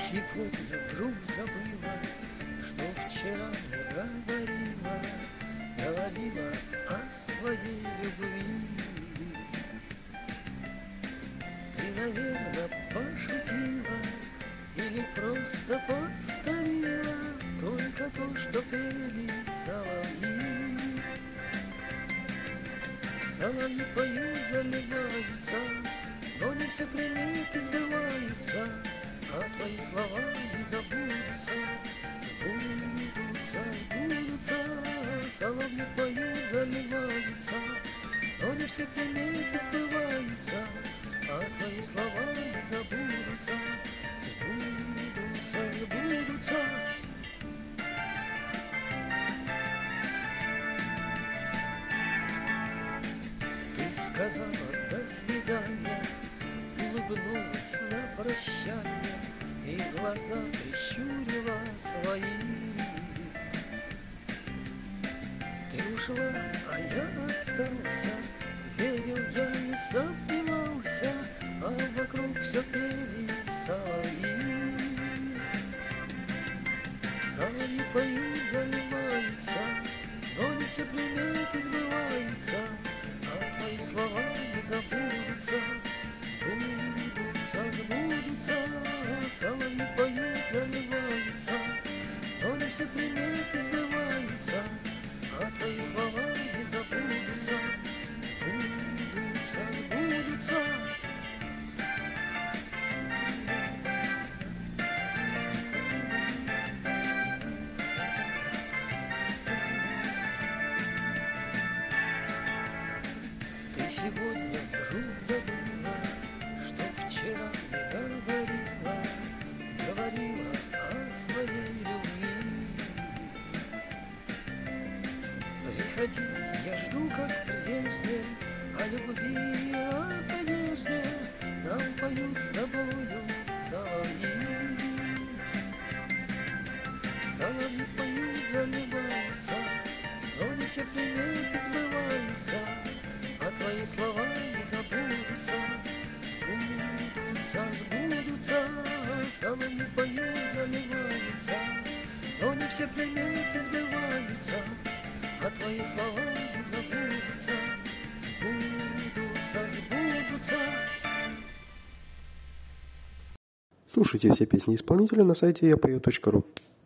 сегодня вдруг забыла, что вчера не говорила о своей любви. Ты, наверное, пошутила или просто повторила только то, что пели соловьи. Соловьи поют, заливаются, но не все приметы сбиваются, а твои слова не забудутся, сбудутся, сбудутся. Соловьи поют, заливаются, но не все приметы сбиваются, а твои слова не забудутся, сбудутся, сбудутся. Ты сказала до свидания, улыбнулась на прощание и глаза прищурила свои. Ты ушла, а я остался, верил я и сомневался, а вокруг все пели соловьи. Соловьи поют, заливаются, но не все приметы сбиваются, а твои слова не забудутся, сбудутся, сбудутся. Соловьи поют, заливаются, но не все приметы сбиваются, а твои слова не забудутся, сбудутся, сбудутся. Ты сегодня вдруг забыла, что вчера не говорила о своей любви. Приходи, я жду, как прежде, о любви, о надежде нам поют с тобою соловьи. Соловьи поют, заливаются, но не все приметы сбываются, а твои слова не забудутся, сбудутся, сбудутся. Соловьи поют, заливаются, но не все приметы сбиваются, а твои слова не забудутся, сбудутся, сбудутся. Слушайте все песни исполнителя на сайте yapою.ru.